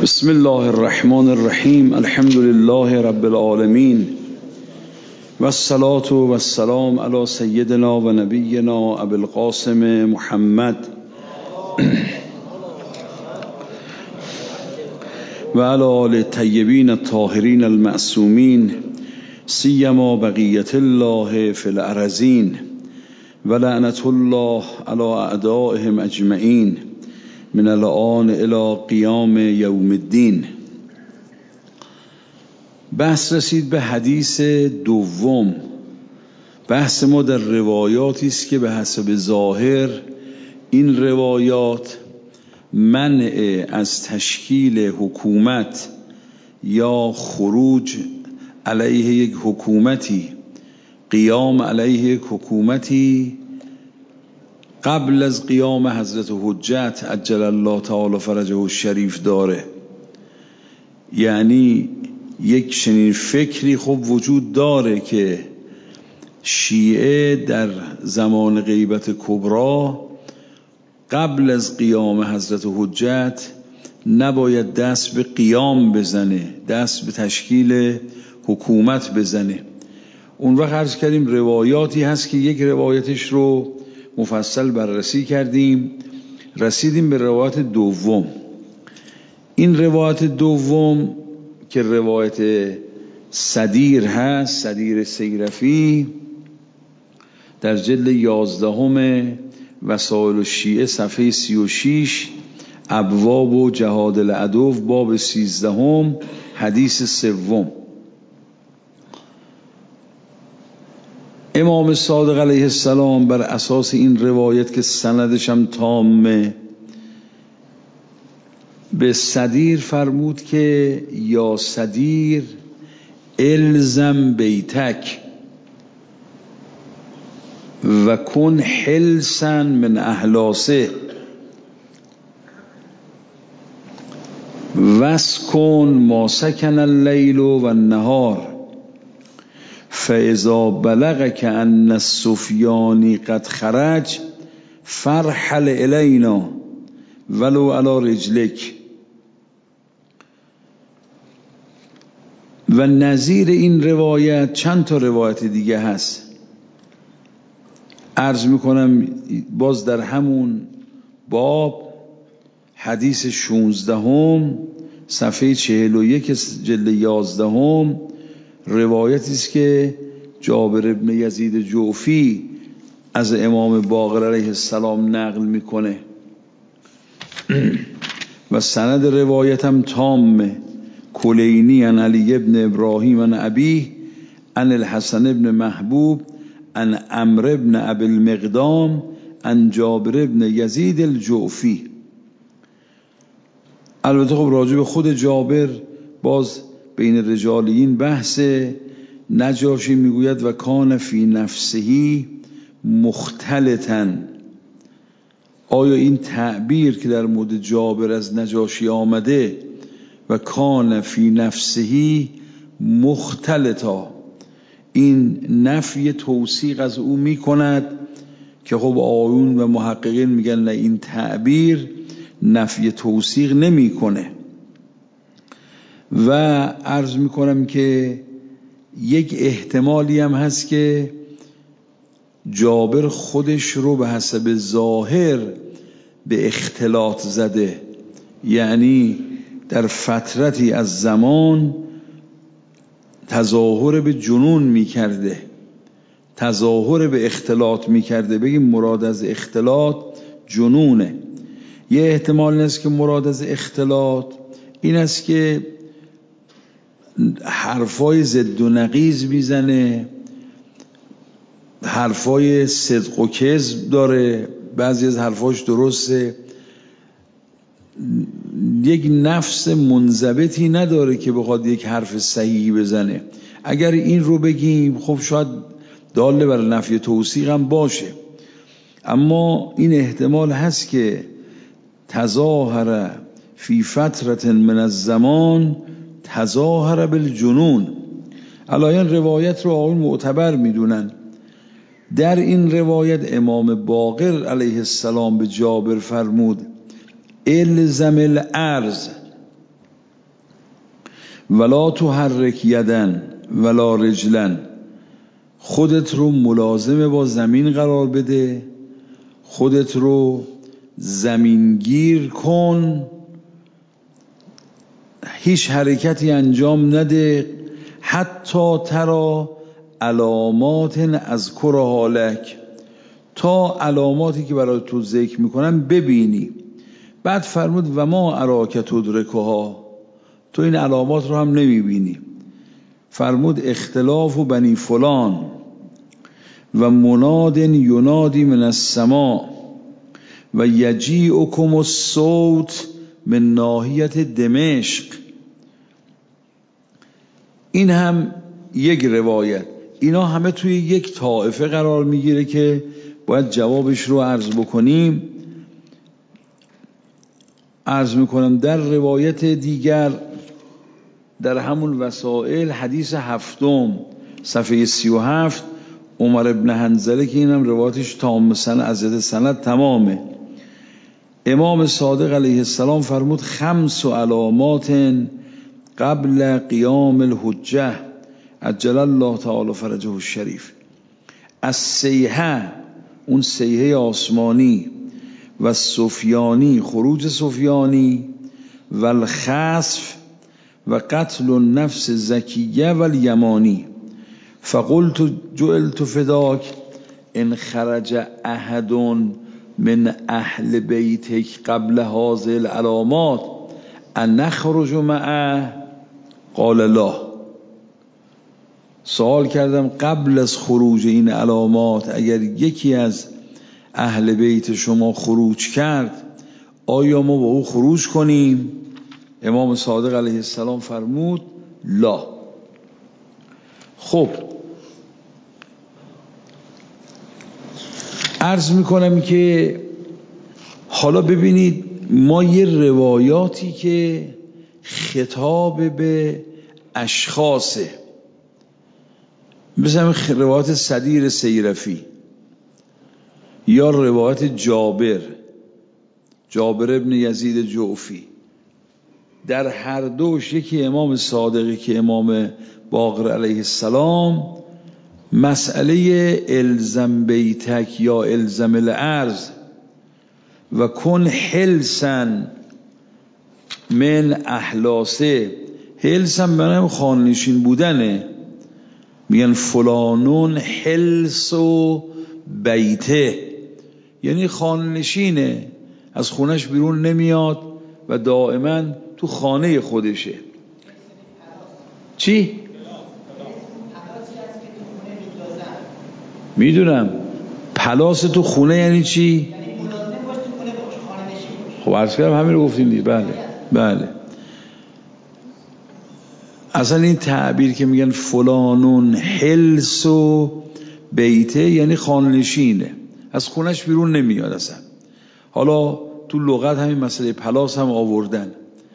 بسم الله الرحمن الرحیم. الحمد لله رب العالمین و الصلاة و السلام علی سیدنا و نبینا ابی القاسم محمد و علی آل الطیبین الطاهرین المعصومین سیما بقیة الله فی الارضین و لعنة الله علی اعدائهم اجمعین من الآن الی قیام یوم الدین. بحث رسید به حدیث دوم. بحث ما در روایاتی است که به حسب ظاهر این روایات منع از تشکیل حکومت یا خروج علیه یک حکومتی، قیام علیه یک حکومتی قبل از قیام حضرت حجت عجل الله تعالی فرجه الشریف داره. یعنی یک چنین فکری خب وجود داره که شیعه در زمان غیبت کبرا قبل از قیام حضرت حجت نباید دست به قیام بزنه، دست به تشکیل حکومت بزنه. اون وقت عرض کردیم روایاتی هست که یک روایتش رو مفصل بررسی کردیم، رسیدیم به روایت دوم. این روایت دوم که روایت صدیر هست، صدیر سیرفی، در جلد 11 وسائل الشیعه صفحه 36 ابواب و جهاد العدو باب 13 حدیث سوم. امام صادق علیه السلام بر اساس این روایت که سندش هم تامه به صدیر فرمود که یا صدیر الزم بیتک و کن حلسا من احلاسه واسکن ما سکن اللیل و النهار فاذا بلغك ان السفیانی قد خرج فرحل الینا ولو علی رجلک. و نظیر این روایت چند تا روایت دیگه هست. عرض میکنم باز در همون باب حدیث 16 صفحه 41 جلد 11 روایتی است که جابر ابن یزید جعفی از امام باقر علیه السلام نقل میکنه و سند روایت هم تامه. کلینی عن علی ابن ابراهیم عن ابیه عن الحسن ابن محبوب عن عمرو ابن ابی المقدام عن جابر ابن یزید الجعفی. البته خب راجع به خود جابر باز بین رجالیین بحث. نجاشی میگوید و کان فی نفسهی مختلطا. آیا این تعبیر که در مورد جابر از نجاشی آمده و کان فی نفسهی مختلطا، این نفی توثیق از او میکند که خب آیون و محققین میگن نه، این تعبیر نفی توثیق نمیکنه. و عرض میکنم که یک احتمالی هم هست که جابر خودش رو به حسب ظاهر به اختلاط زده، یعنی در فترتی از زمان تظاهر به جنون میکرده، تظاهر به اختلاط میکرده. بگیم مراد از اختلاط جنونه. یه احتمال این است که مراد از اختلاط این است که حرفای ضد و نقیض میزنه، حرفای صدق و کذب داره، بعضی از حرفاش درسته، یک نفس منضبطی نداره که بخواد یک حرف صحیحی بزنه. اگر این رو بگیم خب شاید داله بر نفی توثیق هم باشه، اما این احتمال هست که تظاهر فی فترة من الزمان تظاهر بالجنون. علایان روایت رو آقایون معتبر میدونن. در این روایت امام باقر علیه السلام به جابر فرمود الزم الارض ولا تحرک یدن ولا رجلن، خودت رو ملازم با زمین قرار بده، خودت رو زمینگیر کن، هیچ حرکتی انجام نده، حتی ترا علامات اذکرها لک، تا علاماتی که برای تو ذکر میکنم ببینی. بعد فرمود و ما اراک تدرکها، تو این علامات رو هم نمیبینی. فرمود اختلاف بنی فلان و مناد ینادی من السماء و یجیئکم الصوت من ناحیت دمشق. این هم یک روایت. اینا همه توی یک طائفه قرار میگیره که باید جوابش رو عرض بکنیم. عرض میکنم در روایت دیگر در همون وسائل حدیث هفتم صفحه 37 عمر ابن حنظله که اینم روایتش تام سند از سند تمامه، امام صادق علیه السلام فرمود 5 علامات قبل قیام الحجه عجل الله تعالی فرجه الشریف. السیحه، اون سیحه آسمانی، و سفیانی، خروج سفیانی، و الخسف و قتل النفس زکیه و الیمانی. فقلت جعلت فداک ان خرج احد من اهل بیتک قبل هذه العلامات ان نخرج معه قال لا. سوال کردم قبل از خروج این علامات اگر یکی از اهل بیت شما خروج کرد آیا ما با او خروج کنیم؟ امام صادق علیه السلام فرمود لا. خب عرض میکنم که حالا ببینید ما یه روایاتی که خطاب به اشخاصه، مثل روایت صدیر سیرفی یا روایت جابر ابن یزید جعفی، در هر دوش یکی امام صادقی که امام باقر علیه السلام مسئله الزم بیتک یا الزم الارض و کن حلسن من احلاسه، حلسن برای خاننشین بودنه، میگن فلانون حلس و بیته، یعنی خاننشینه، از خونش بیرون نمیاد و دائما تو خانه خودشه. چی؟ میدونم پلاس تو خونه یعنی چی؟ خب عرض کردم همین رو گفتیم دیگه. بله اصلا این تعبیر که میگن فلانون حلس و بیته یعنی خاننشینه، از خونش بیرون نمیاد اصلا. حالا تو لغت همین مسئله پلاس هم آوردن.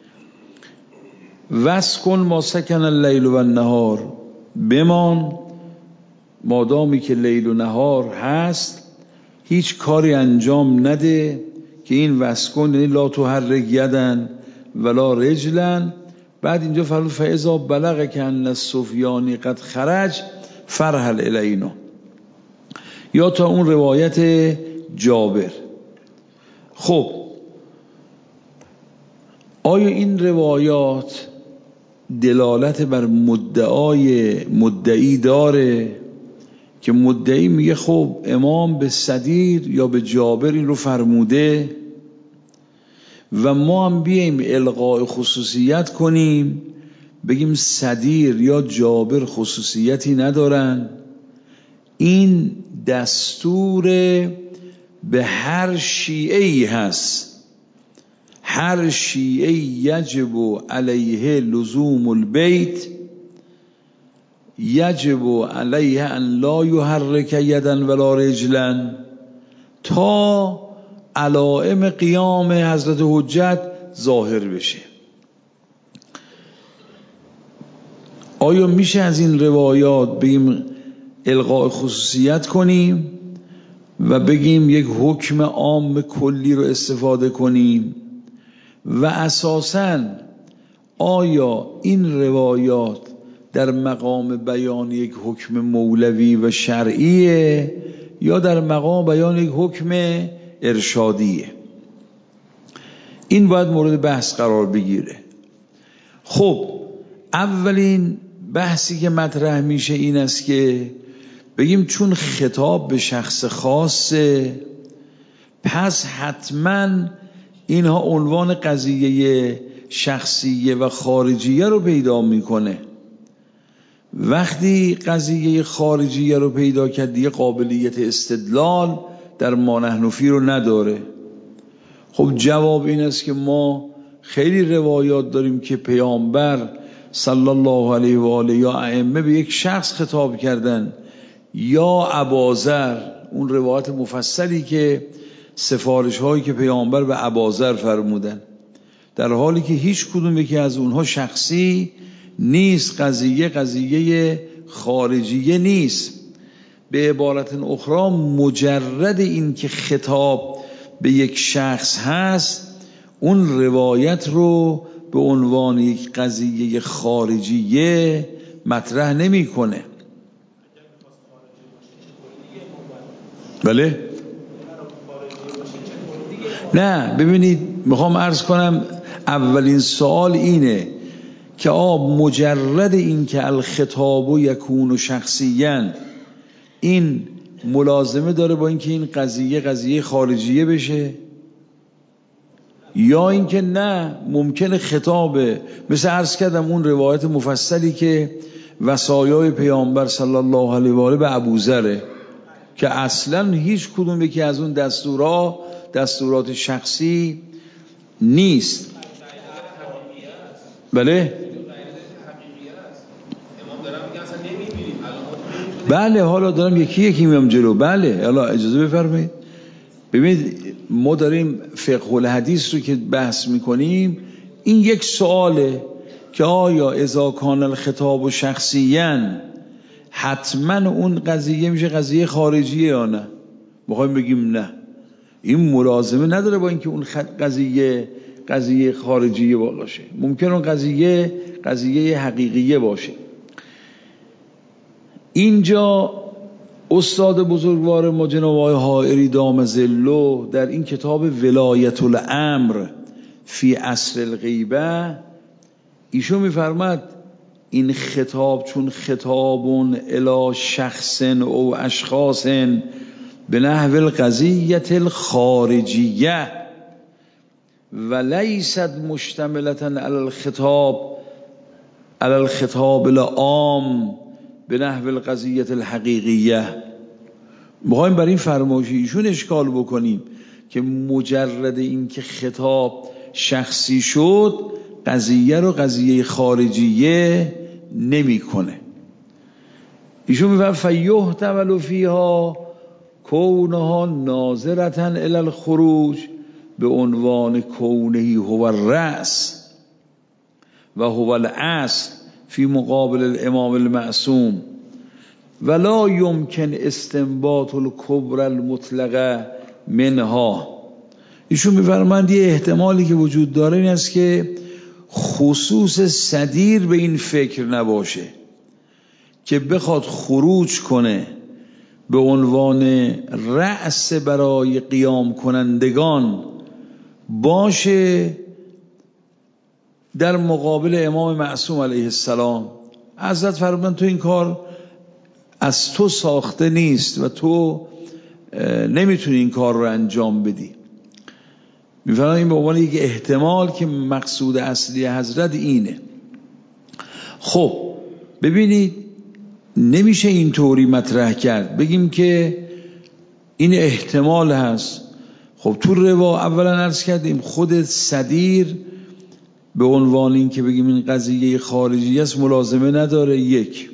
واسکن ما سکن اللیل و النهار، بمان مادامی که لیل و نهار هست هیچ کاری انجام نده، که این واسکن یعنی لا تحرک یدن ولا رجلن. بعد اینجا فرمود فاذا بلغ کان السفیانی قد خرج فرحل الینا، یا تا اون روایت جابر. خب آیا این روایات دلالت بر مدعی داره که مدعی میگه خب امام به صدیر یا به جابر این رو فرموده و ما هم بیایم القاء خصوصیت کنیم بگیم صدیر یا جابر خصوصیتی ندارن؟ این دستور به هر شیعه‌ای هست، هر شیعه یجب علیه لزوم البیت، یجب علیه ان لا یحرک یدن ولا رجلا، تا علائم قیام حضرت حجت ظاهر بشه. آیا میشه از این روایات بگیم القاء خصوصیت کنیم و بگیم یک حکم عام کلی رو استفاده کنیم؟ و اساساً آیا این روایات در مقام بیان یک حکم مولوی و شرعیه یا در مقام بیان یک حکم ارشادیه؟ این باید مورد بحث قرار بگیره. خب اولین بحثی که مطرح میشه این است که بگیم چون خطاب به شخص خاصه، پس حتما اینها عنوان قضیه شخصیه و خارجیه رو پیدا میکنه. وقتی قضیه خارجیه رو پیدا کرد دیگه قابلیت استدلال در ما نحن فی رو نداره. خب جواب این است که ما خیلی روایات داریم که پیامبر صلی الله علیه و آله یا ائمه به یک شخص خطاب کردن، یا اباذر، اون روایت مفصلی که سفارش هایی که پیامبر به اباذر فرمودن، در حالی که هیچ کدوم یکی از اونها شخصی نیست، قضیه خارجیه نیست. به عبارت اخرى مجرد این که خطاب به یک شخص هست اون روایت رو به عنوان یک قضیه خارجیه مطرح نمی کنه. بله؟ نه ببینید، میخوام عرض کنم اولین سوال اینه که مجرد این که الخطاب یکون شخصیاً این ملازمه داره با اینکه این قضیه خارجیه بشه، یا اینکه نه ممکنه خطابه، مثل عرض کردم اون روایت مفصلی که وصایای پیامبر صلی الله علیه و آله به ابوذره که اصلا هیچ کدوم یکی از اون دستورات شخصی نیست. بله بله، حالا دارم یکی میام جلو. بله حالا اجازه بفرمایید. ببینید ما داریم فقه الحدیث رو که بحث میکنیم، این یک سواله که آیا اذا کان الخطاب شخصیاً حتما اون قضیه میشه قضیه خارجیه یا نه؟ میخوایم بگیم نه، این ملازمه نداره با اینکه اون قضیه خارجیه باشه، ممکن اون قضیه حقیقیه باشه. اینجا استاد بزرگوار ما جناب آقای حائری دام ظله در این کتاب ولایت الامر فی عصر الغیبه ایشون میفرماد این خطاب چون خطابون الی شخص او اشخاص به نحو القضیه الخارجیه و لیست مشتملة علی الخطاب العام به نحو القضیه الحقیقیه. میخوایم بر این فرمایش ایشون اشکال بکنیم که مجرد این که خطاب شخصی شد قضیه رو قضیه خارجیه نمیکنه. ایشون میفرماید فیحتمل فیها کونها ناظرة الی الخروج به عنوان کونه هو الرأس و هو الاصل فی مقابل الامام المعصوم ولا یمکن استنباط الکبر المطلقه منها. ایشون میفرمایند یه احتمالی که وجود داره این است که خصوص صدیر به این فکر نباشه که بخواد خروج کنه به عنوان رأس برای قیام کنندگان باشه در مقابل امام معصوم علیه السلام. حضرت فرمودن تو این کار از تو ساخته نیست و تو نمیتونی این کار رو انجام بدی. میفرمایند این به عنوان یک احتمال که مقصود اصلی حضرت اینه. خب ببینید نمیشه اینطوری مطرح کرد بگیم که این احتمال هست. خب تو روا اولا عرض کردیم خود صدیر به عنوان این که بگیم این قضیه خارجی است ملازمه نداره. یک،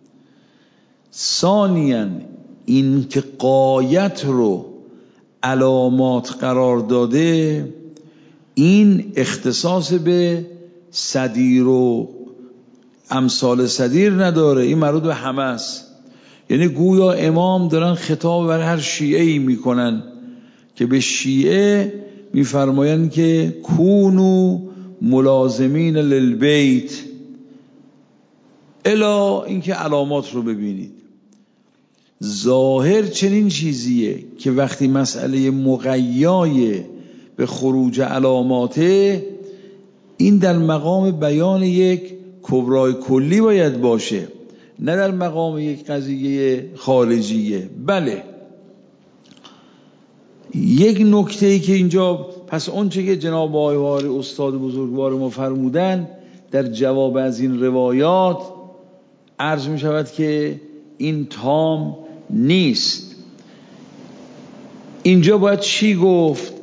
ثانیاً این که قایت رو علامات قرار داده این اختصاص به صدیر و امثال صدیر نداره، این مربوط به همه است. یعنی گویا امام دارن خطاب بر هر شیعه‌ای میکنن که به شیعه میفرمایند که کونو ملازمین للبیت الا اینکه علامات رو ببینید. ظاهر چنین چیزیه که وقتی مسئله مقیای به خروج علاماته، این در مقام بیان یک کبرای کلی باید باشه، نه در مقام یک قضیه خارجیه. بله، یک نکته‌ای که اینجا پس اونچه که جناب آقای استاد بزرگوار ما فرمودن در جواب از این روایات عرض می شود که این تام نیست. اینجا باید چی گفت؟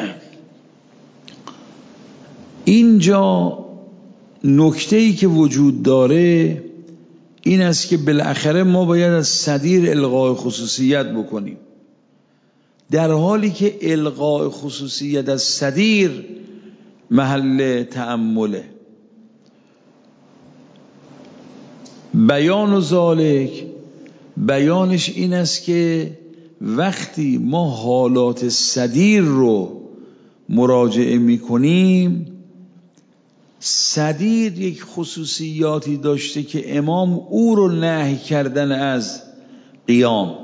اینجا نکته‌ای که وجود داره این است که بالاخره ما باید از صدیر الغای خصوصیت بکنیم، در حالی که الغای خصوصیت از صدیر محل تأمله. بیان و ذالک، بیانش این است که وقتی ما حالات صدیر رو مراجعه می کنیم، صدیر یک خصوصیاتی داشته که امام او رو نهی کردن از قیام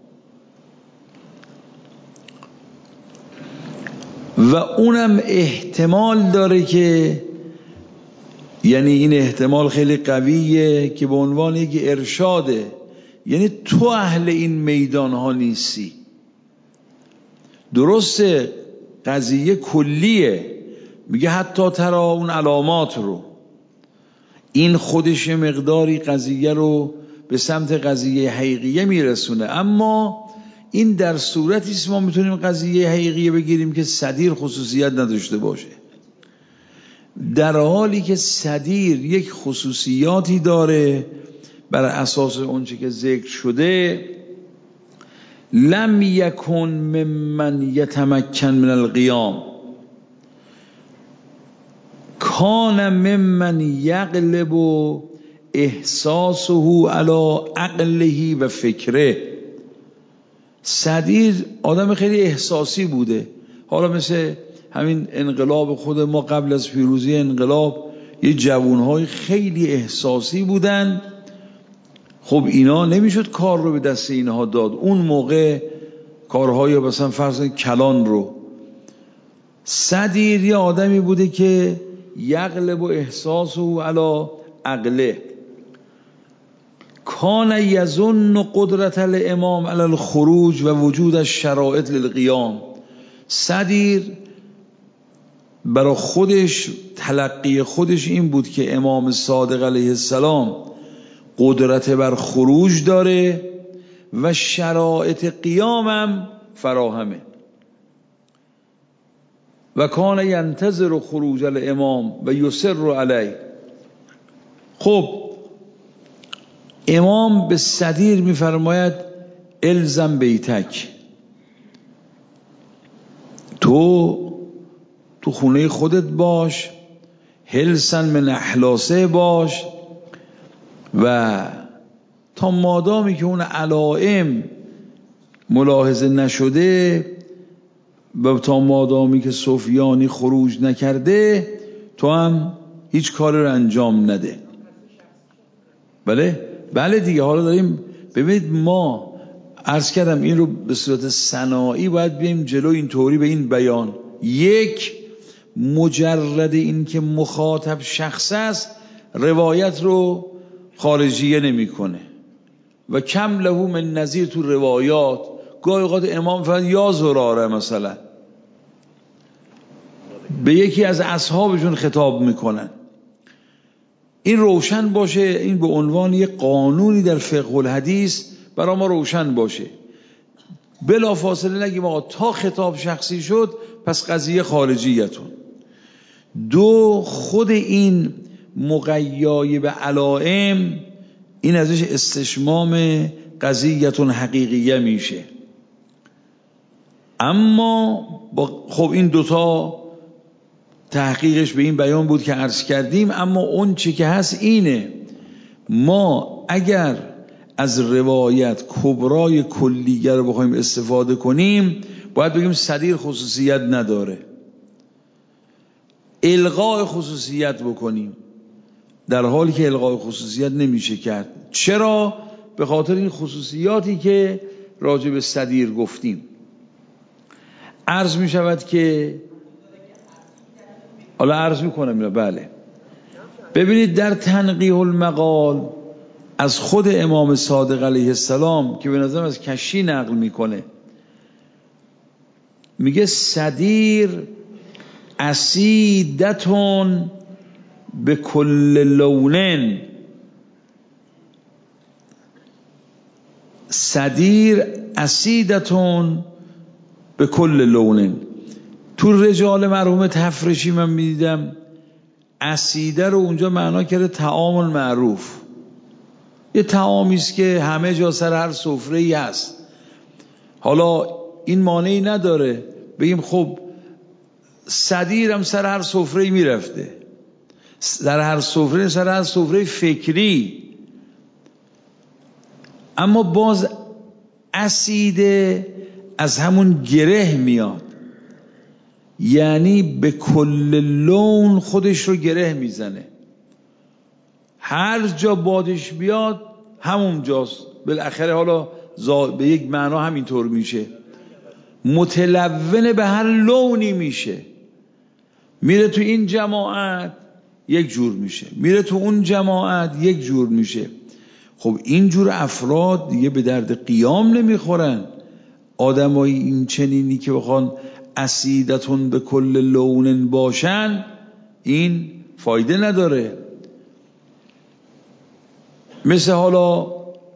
و اونم احتمال داره که، یعنی این احتمال خیلی قویه که به عنوان یک ارشاده، یعنی تو اهل این میدان ها نیستی. درسته قضیه کلیه، میگه حتی ترا اون علامات رو، این خودش مقداری قضیه رو به سمت قضیه حقیقیه میرسونه، اما این در صورتی است ما میتونیم قضیه حقیقیه بگیریم که صدیر خصوصیت نداشته باشه، در حالی که صدیر یک خصوصیاتی داره بر اساس اونچه که ذکر شده. لم یکن ممن یتمکن من القیام، کان ممن یغلب احساسه علی عقله و فکره. صدیر آدم خیلی احساسی بوده، حالا مثل همین انقلاب خود ما قبل از پیروزی انقلاب یه جوانهای خیلی احساسی بودن. خب اینا نمیشد کار رو به دست اینها داد، اون موقع کارهای مثلا فرض کلان رو. صدیر یه آدمی بوده که یغلب احساسه علی عقله، کان یظن قدرت الامام علی الخروج و وجود الشرائط للقیام. صدیر برای خودش تلقی خودش این بود که امام صادق علیه السلام قدرت بر خروج داره و شرایط قیامم فراهمه، و کان ینتظر خروج الامام و یصر علیه. خب امام به صدیر میفرماید الزم بیتک، تو خونه خودت باش، هلسن من احلاسه باش، و تا مادامی که اون علائم ملاحظه نشده و تا مادامی که سفیانی خروج نکرده، تو هم هیچ کاری رو انجام نده. بله دیگه. حالا داریم ببینید، ما عرض کردم این رو به صورت صناعی باید بیم جلو، اینطوری به این بیان. یک، مجرد این که مخاطب شخص است روایت رو خارجیه نمی کنه و کم له من نظیر تو روایات. گاهی اوقات امام فرد یا زراره مثلا به یکی از اصحابشون خطاب میکنن. این روشن باشه، این به عنوان یک قانونی در فقه الحدیث برای ما روشن باشه. بلا فاصله نگیم آقا تا خطاب شخصی شد پس قضیه خارجیتون. دو، خود این مقیای به علائم، این ازش استشمام قضیتون حقیقیه میشه. اما خب این دوتا تحقیقش به این بیان بود که عرض کردیم. اما اون چی که هست اینه، ما اگر از روایت کبرای کلیگر رو بخوایم استفاده کنیم باید بگیم صدیر خصوصیت نداره. الغاء خصوصیت بکنیم، در حالی که الغاء خصوصیت نمیشه کرد. چرا؟ به خاطر این خصوصیاتی که راجع به صدیر گفتیم. عرض می شود که حالا عرض می کنم. بله، ببینید در تنقیح المقال از خود امام صادق علیه السلام که به نظرم از کشی نقل میکنه، میگه صدیر اسیدتون به کل لونن، صدیر اسیدتون به کل لونن. تو رجال مرحوم تفرشی من میدیدم اسیده رو اونجا معنا کرده طعام معروف، یه طعامی است که همه جا سر هر سفره‌ای هست. حالا این مانعی نداره بگیم خب صدیر هم سر هر سفره‌ای میرفته، در هر سفره، سر هر سفره فکری، اما باز اسیده از همون گره میاد، یعنی به کل لون خودش رو گره میزنه، هر جا بادش بیاد همون جاست. بالاخره حالا به یک معنا همینطور میشه، متلون به هر لونی میشه. میره تو این جماعت یک جور میشه، میره تو اون جماعت یک جور میشه. خب این جور افراد دیگه به درد قیام نمیخورن. آدمای این چنینی که بخوان اسیدتون به کل لونن باشن، این فایده نداره. مثل حالا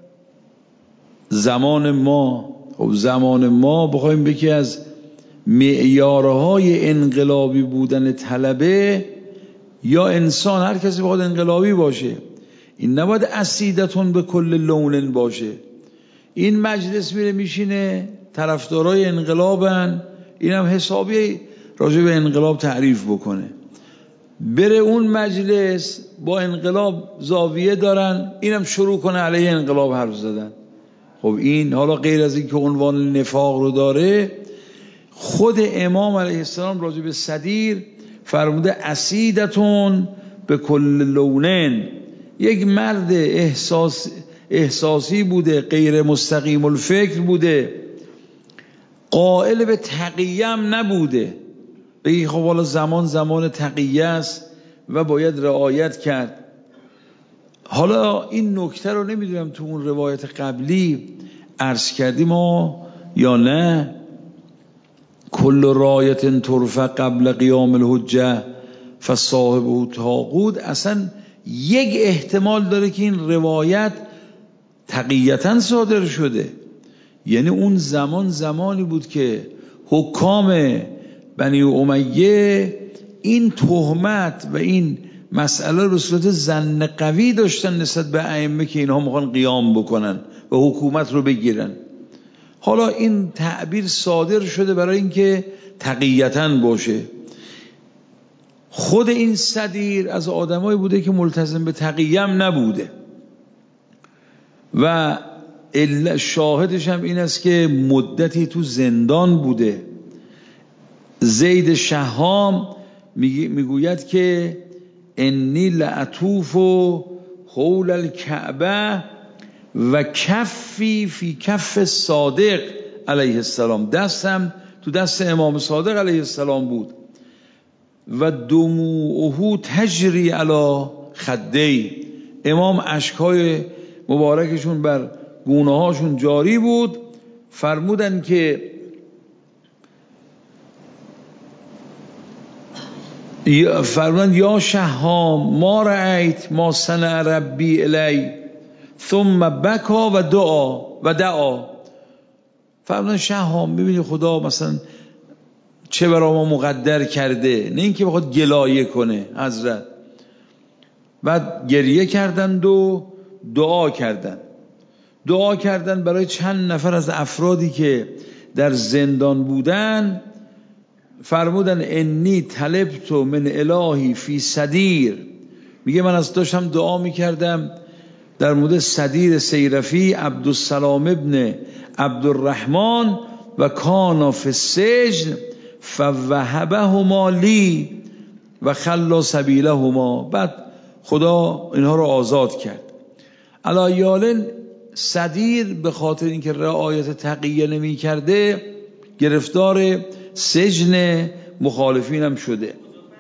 زمان ما، خب زمان ما بخوایم بگی از معیارهای انقلابی بودن طلبه یا انسان، هر کسی بخواد انقلابی باشه، این نباید اسیدتون به کل لونن باشه. این مجلس میره میشینه، طرفدارای انقلابن، اینم حسابی راجع به انقلاب تعریف بکنه، بره اون مجلس با انقلاب زاویه دارن، اینم شروع کنه علیه انقلاب حرف زدن. خب این حالا غیر از این که عنوان نفاق رو داره، خود امام علیه السلام راجع به صدیر فرموده اسیدتون به کل لونن. یک مرد احساسی بوده، غیر مستقیم الفکر بوده، قائل به تقیه هم نبوده. بگی خب حالا زمان تقیه است و باید رعایت کرد. حالا این نکته رو نمیدونم تو اون روایت قبلی عرض کردیم یا نه، کل رایت ترفع قبل قیام الحجه فصاحبه طاغوت، اصلا یک احتمال داره که این روایت تقییتاً صادر شده. یعنی اون زمانی بود که حکام بنی امیه این تهمت و این مسئله رو صورت ظن قوی داشتن نسبت به ائمه که اینها میخوان قیام بکنن و حکومت رو بگیرن. حالا این تعبیر صادر شده برای اینکه تقییتاً باشه. خود این صدیر از آدمایی بوده که ملتزم به تقیه هم نبوده و شاهدش هم این است که مدتی تو زندان بوده. زید شهام میگوید که انی لعطوف حول الکعبه و کفی فی کف صادق علیه السلام، دستم تو دست امام صادق علیه السلام بود و دموعه تجری علی خدی، امام اشکهای مبارکشون بر گونه هاشون جاری بود. فرمودن که یا شهام ما رأیت ما صنع ربی الی ثم بکا و دعا. فرمودن شهام میبینی خدا مثلا چه برای ما مقدر کرده، نه اینکه بخواد گلایه کنه حضرت. بعد گریه کردند و دعا کردن برای چند نفر از افرادی که در زندان بودن. فرمودن انی طلبت من الهی فی صدیر، میگه من از داشتم دعا میکردم در مورد صدیر سیرفی عبدالسلام ابن عبدالرحمن و کانا فی السجن فوهبهما لی، و خلا سبیلهما، بعد خدا اینها رو آزاد کرد. علایال صدیر به خاطر اینکه رعایت تقیه نمی کرده گرفتار سجن مخالفین هم شده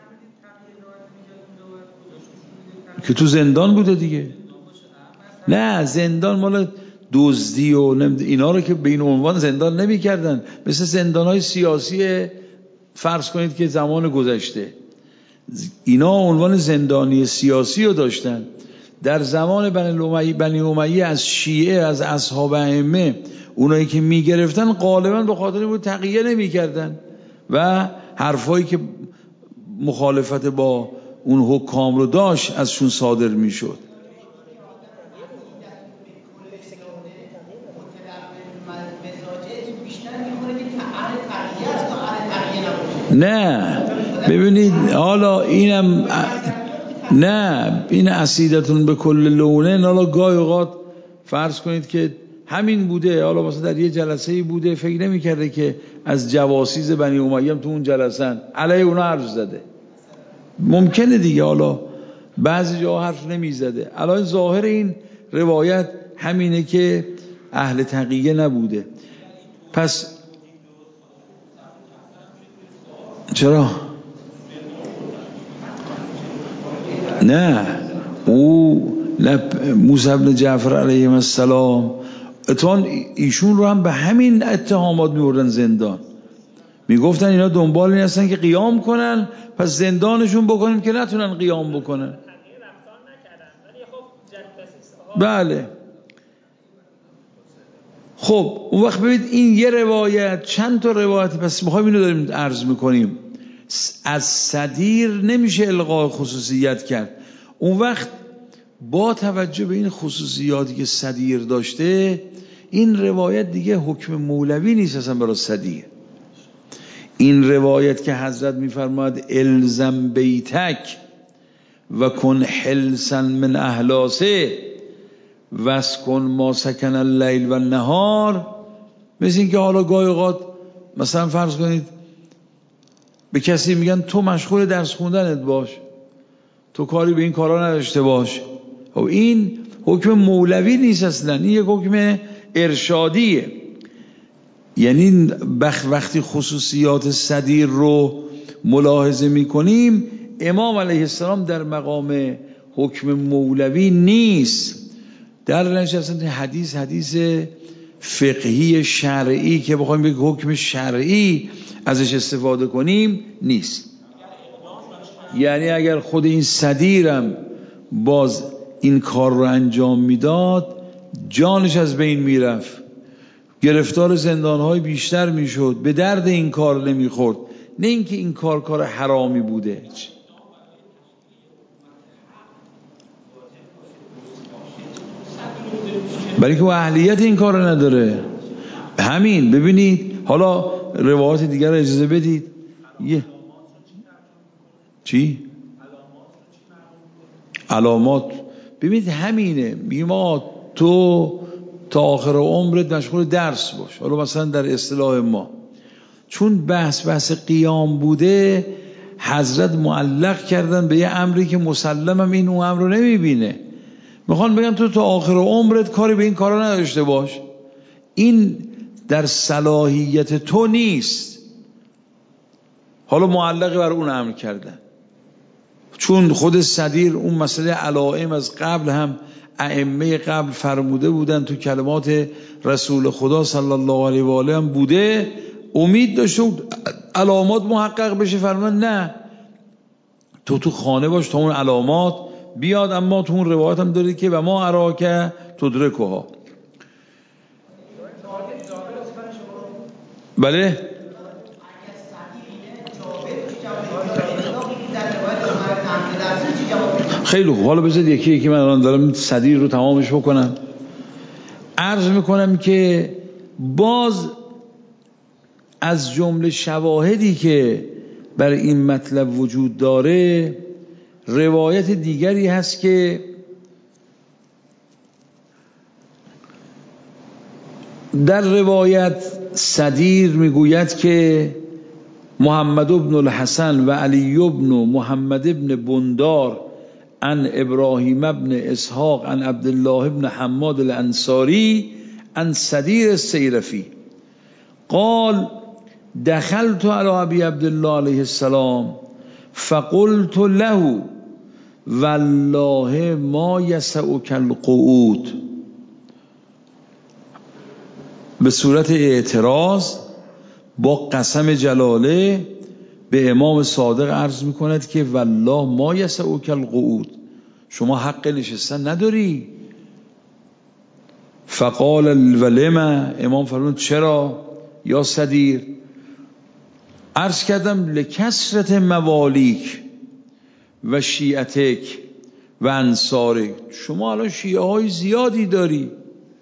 که تو زندان بوده دیگه. نه زندان مال دزدی و اینا رو که به این عنوان زندان نمی کردن، مثل زندانهای سیاسی فرض کنید که زمان گذشته اینا عنوان زندانی سیاسی رو داشتن. در زمان بنی امیه از شیعه، از اصحاب ائمه، اونایی که می گرفتن غالبا به خاطر بود تقیه نمی کردن و حرفایی که مخالفت با اون حکام رو داشت ازشون صادر می شد. نه ببینید حالا اینم نه، این عصیدتون به کل لونه، حالا گاهی اوقات فرض کنید که همین بوده، حالا مثلا در یه جلسه‌ای بوده فکر نمی‌کرده که از جواسیس بنی امیه تو اون جلسه‌ن علیه اونا حرف زده، ممکنه دیگه، حالا بعضی جا حرف نمیزده. الان ظاهر این روایت همینه که اهل تقیه نبوده. پس چرا؟ نه او موسی بن جعفر علیه السلام اتفاقاً ایشون رو هم به همین اتهامات می‌بردن زندان، میگفتن اینا دنبال این هستن که قیام کنن، پس زندانشون بکنیم که نتونن قیام بکنن. بله خب اون وقت ببینید این یه روایت، چند تا روایت، پس میخوایم اینو داریم عرض میکنیم. از صدیر نمیشه الغاء خصوصیت کرد. اون وقت با توجه به این خصوصیاتی که صدیر داشته، این روایت دیگه حکم مولوی نیست اصلا برای صدیر. این روایت که حضرت میفرماد الزم بیتک و کن حلسا من احلاسه واسکن ما سکن اللیل و النهار، مثل این که حالا گاهی اوقات مثلا فرض کنید به کسی میگن تو مشغول درس خوندنت باش، تو کاری به این کارا نداشته باش. خب این حکم مولوی نیست اصلا، این یک حکم ارشادیه. یعنی وقتی خصوصیات صدیر رو ملاحظه میکنیم، امام علیه السلام در مقام حکم مولوی نیست، در نشستن حدیث فقهی شرعی که بخوایم یک حکم شرعی ازش استفاده کنیم نیست. یعنی اگر خود این صدیرم باز این کار رو انجام میداد جانش از بین میرفت، گرفتار زندانهای بیشتر میشد، به درد این کار نمیخورد. نه اینکه این کار حرامی بوده، برای که او اهلیت این کار نداره. همین ببینید حالا روایات دیگر رو اجازه بدید. چی؟ علامات ببینید همینه، میگیم تو تا آخر عمرت مشغول درس باش. حالا مثلا در اصطلاح ما چون بحث قیام بوده، حضرت معلق کردن به یه امری که مسلمم این اون امر رو نمیبینه، میخوان بگن تو تا آخر عمرت کاری به این کارا نداشته باش، این در صلاحیت تو نیست. حالا معلق بر اون امر کردن، چون خود صدیر اون مسئله علائم از قبل هم ائمه قبل فرموده بودن، تو کلمات رسول خدا صلی الله علیه و آله هم بوده، امید داشته علامات محقق بشه، فرمان نه تو خانه باش تا اون علامات بیاد. اما تو اون روایت هم دارید که و ما اراک تدرکها. بله خیلی خوب، حالا بذارید یکی من الان دارم صدیر رو تمامش بکنم. عرض میکنم که باز از جمله شواهدی که بر این مطلب وجود داره روایت دیگری هست که در روایت صدیر میگوید که محمد بن الحسن و علی بن محمد بن بندار عن ابراهیم بن اسحاق عن عبدالله بن حماد الانصاری عن صدیر السیرفی قال دخلت على ابي عبدالله علیه السلام فقلت له والله ما یسعک القعود، به صورت اعتراض با قسم جلاله به امام صادق عرض میکند که والله ما یسعک القعود، شما حق نشستن نداری. فقال ولما، امام فرمود چرا یا صدیر؟ عرض کردم لکثرت موالیک و شیعتک و انصارک، شما الان شیعه های زیادی داری.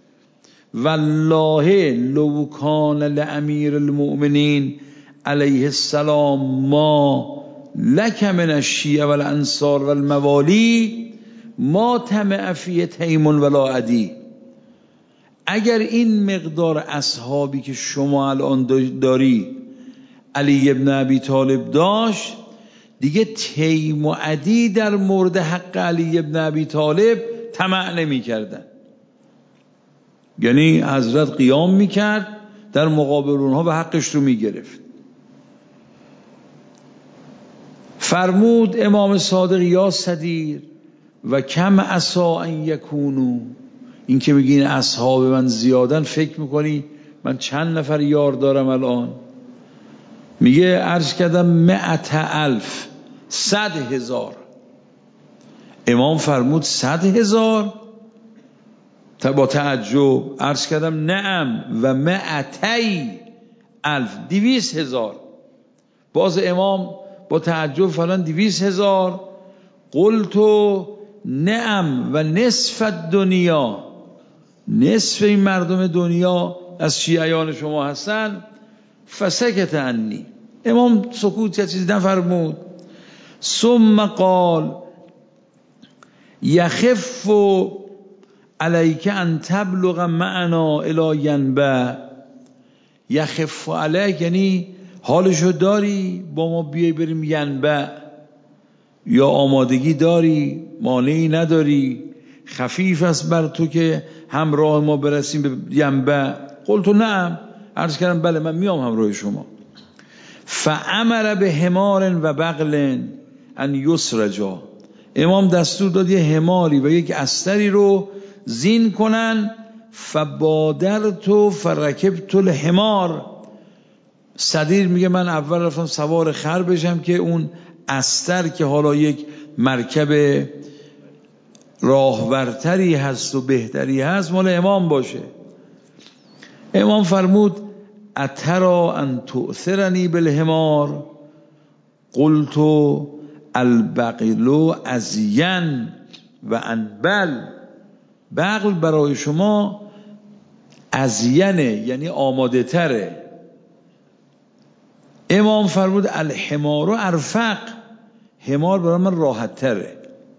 والله لو کان لامیر المؤمنین علیه السلام ما لک من الشیعه والانصار والموالی ما طمع فی تیم ولا عدی، اگر این مقدار اصحابی که شما الان داری علی ابن ابی طالب داشت، دیگه تیم و عدی در مورد حق علی ابن ابی طالب طمع نمی کردن. یعنی حضرت قیام میکرد در مقابل اونها و حقش رو میگرفت. فرمود امام صادق یا صدیر و کم عسا ان یکونو، این که میگین اصحاب من زیادن، فکر میکنی من چند نفر یار دارم الان؟ میگه عرض کردم 100,000، 100,000. امام فرمود 100,000؟ با تعجب عرض کردم نعم و 200,000، 200,000. باز امام با تعجب فلان 200,000. قلت نعم و نصف الدنیا، نصف این مردم دنیا از شیعیان شما هستن. فسکت عنی، امام سکوت، چیزی نفرمود. ثم قال یخف علیک ان تبلغ معنا الی ینبع. یخف علیک یعنی حالشو داری با ما بیای بریم ینبع، یا آمادگی داری، مانعی نداری، خفیف است بر تو که همراه ما برسیم به ینبع؟ قلت نعم، عرض کردم بله من میام همراه شما. فامر به حمار و بغل ان یسرجا، امام دستور داد یه حماری و یک استری رو زین کنن. فبادرت فرکبت الحمار، صدیر میگه من اول رفتم سوار خر بشم که اون استر که حالا یک مرکب راهورتری هست و بهتری هست مال امام باشه. امام فرمود اترا ان تؤثرنی بالحمار؟ قلت البغل ازین و انبل، بغل برای شما ازینه یعنی آماده تره. امام فرمود الحمار ارفق، حمار برای من راحت تره.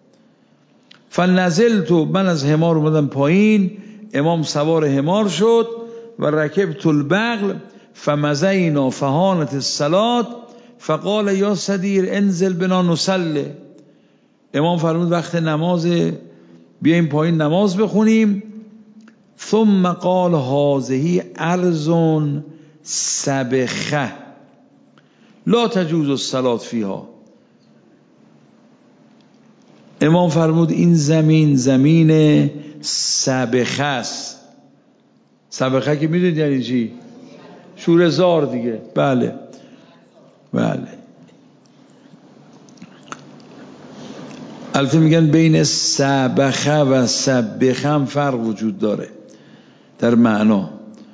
فنزلت، من از حمار اومدم پایین، امام سوار حمار شد و رکبت البغل فمزینا فهانت الصلاة فقال یا صدیر انزل بنا نصلی. امام فرمود وقت نماز، بیایم پایین نماز بخونیم. ثم قال هذه ارض سبخه لا تجوز الصلاة فیها. امام فرمود این زمین زمین سبخه است. سبخه که میدونید یعنی چی؟ شوره‌زار دیگه. بله بله. البته میگن بین سبخه و سبخه هم فرق وجود داره در معنا.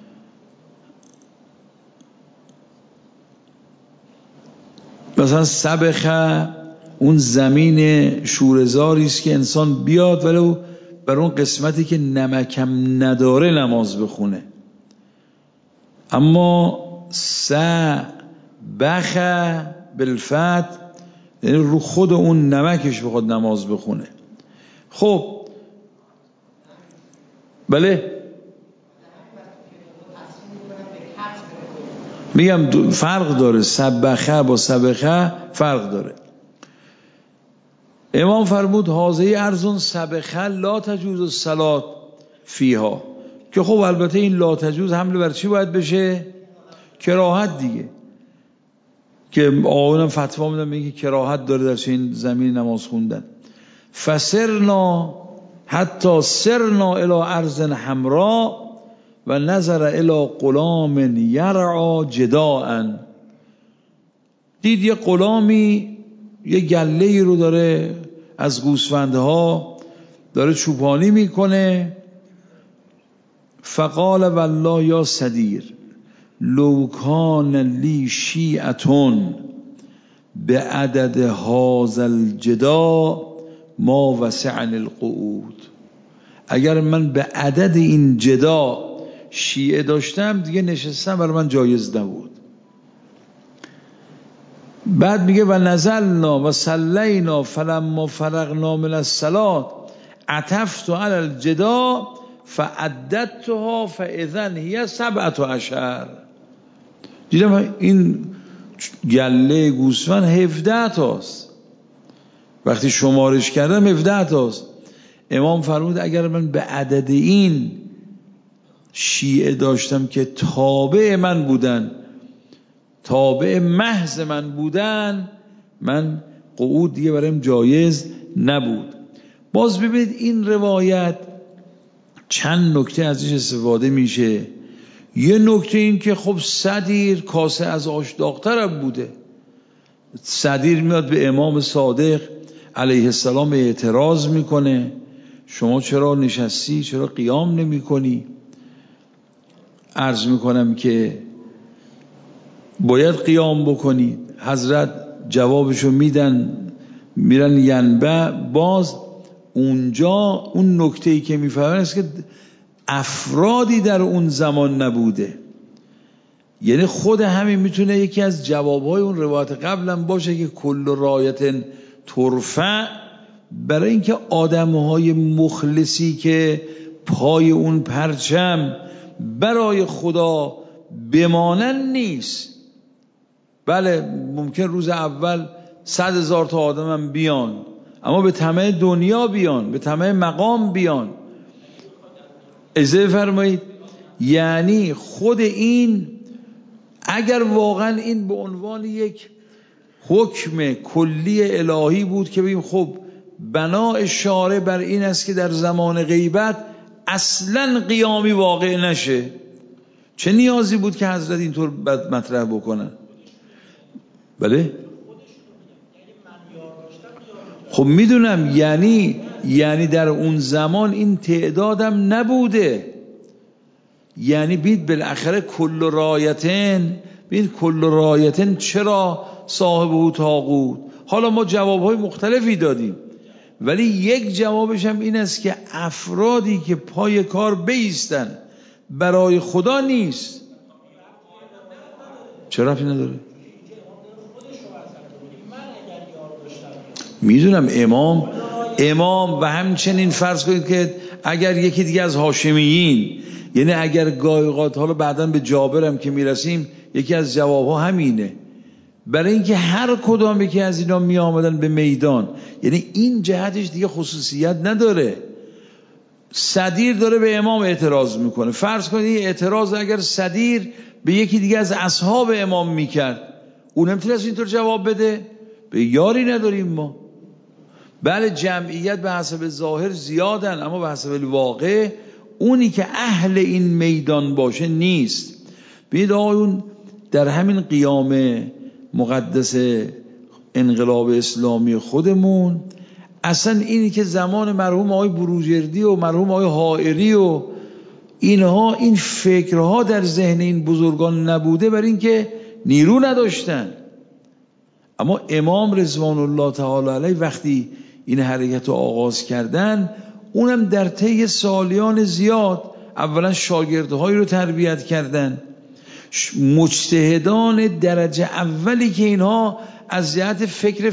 مثلا سبخه اون زمین شوره‌زاری است که انسان بیاد ولو بر اون قسمتی که نمکم نداره نماز بخونه. اما سبخه بالفتح یعنی رو خود اون نمکش بخواد نماز بخونه. خب بله میگم فرق داره، سبخه با سبخه فرق داره. امام فرمود حاضی ارزون سبخه لا تجوز الصلاة فیها، که خب البته این لا تجوز حمله بر چی باید بشه؟ کراهت دیگه، که آقایونم فتوا میدن میگه کراهت داره در این زمین نماز خوندن. فسرنا حتی سرنا الی ارض حمراء و نظر الی غلام یرعی جداء. دید یه غلامی یه گله‌ای رو داره از گوسفندها داره چوپانی میکنه. فقال والله یا صدیر لو کان لی شیعتون به عدد هذا الجدا ما وسعني القعود. اگر من به عدد این جدا شیعه داشتم دیگه نشستم برای من جایز نبود. بعد میگه و نزلنا و صلینا فلما فرغنا من الصلاة عطفت علی الجدا فعددتها فاذا هي 17. دیدم این گله گوسفند 17 تاست، وقتی شمارش کردم 17 تاست. امام فرمود اگر من به عدد این شیعه داشتم که تابع من بودن، تابع محض من بودن، من قعود دیگه برایم جایز نبود. باز ببینید این روایت چند نکته ازش استفاده میشه. یه نکته این که خب صدیر کاسه از آش داغ‌ترم بوده. صدیر میاد به امام صادق علیه السلام اعتراض میکنه شما چرا نشستی، چرا قیام نمی کنی؟ عرض میکنم که باید قیام بکنی. حضرت جوابشو میدن، میرن ینبع. باز اونجا اون نکته‌ای که میفهمن است که افرادی در اون زمان نبوده. یعنی خود همین میتونه یکی از جوابهای اون روایت قبلا باشه که کل رایت ترفع، برای اینکه آدمهای مخلصی که پای اون پرچم برای خدا بمانن نیست. بله ممکن روز اول 100,000 تا آدم هم بیان، اما به طمع دنیا بیان، به طمع مقام بیان. اجازه فرمایید، یعنی خود این اگر واقعا این به عنوان یک حکم کلی الهی بود که بگیم خب بنای شارع بر این است که در زمان غیبت اصلا قیامی واقع نشه، چه نیازی بود که حضرت اینطور مطرح بکنن؟ بله خب میدونم، یعنی در اون زمان این تعدادم نبوده. یعنی بید بالاخره کل رایتن، بید کل رایتن چرا صاحبه طاغوت. حالا ما جوابهای مختلفی دادیم، ولی یک جوابش هم این است که افرادی که پای کار بیستن برای خدا نیست. چرا رفتی نداره؟ میدونم امام و همچنین فرض کنید که اگر یکی دیگه از هاشمیین، یعنی اگر گاهی اوقات، حالا بعداً به جابرم که میرسیم، یکی از جوابها همینه، برای اینکه هر کدام یکی از اینا می آمدن به میدان، یعنی این جهتش دیگه خصوصیت نداره. صدیر داره به امام اعتراض میکنه. فرض کنید این اعتراض اگر صدیر به یکی دیگه از اصحاب امام میکرد، اون نمیتونست اینطور جواب بده؟ به یاری نداریم ما. بله جمعیت به حسب ظاهر زیادن، اما به حسب الواقع اونی که اهل این میدان باشه نیست. ببینید آقایون، در همین قیام مقدس انقلاب اسلامی خودمون، اصلا اینی که زمان مرحوم آقای بروجردی و مرحوم آقای حائری و اینها، این فکرها در ذهن این بزرگان نبوده، برای اینکه نیرو نداشتن. اما امام رضوان الله تعالی علیه وقتی این حرکت رو آغاز کردن، اونم در طی سالیان زیاد اولا شاگردهایی رو تربیت کردن، مجتهدان درجه اولی که اینها از جهت فکر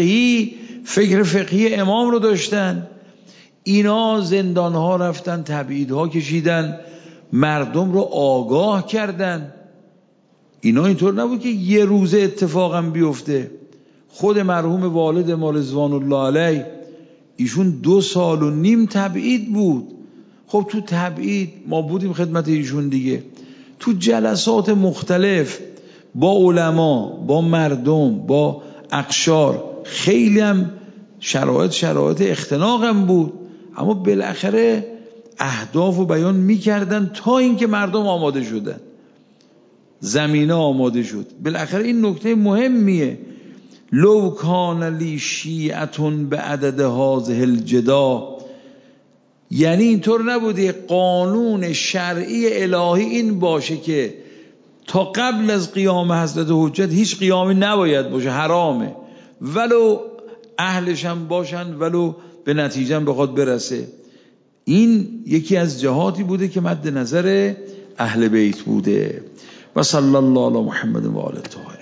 فقهی امام رو داشتن. اینا زندانها رفتن، تبعیدها کشیدن، مردم رو آگاه کردن. اینا اینطور نبود که یه روزه اتفاقا بیفته. خود مرحوم والد ما رضوان الله علیه ایشون 2.5 سال تبعید بود. خب تو تبعید ما بودیم خدمت ایشون دیگه، تو جلسات مختلف با علما، با مردم، با اقشار، خیلی هم شرایط اختناقم بود، اما بالاخره اهداف رو بیان میکردن تا اینکه مردم آماده شدن، زمینه آماده شد. بالاخره این نکته مهمیه، لو کان لی شیعتون به عدد هذه الجدا، یعنی اینطور نبوده قانون شرعی الهی این باشه که تا قبل از قیام حضرت حجت هیچ قیامی نباید باشه، حرامه، ولو اهلش هم باشن، ولو به نتیجه بخواد برسه. این یکی از جهاتی بوده که مد نظر اهل بیت بوده. و صلی الله علی محمد و آله الطاهرین.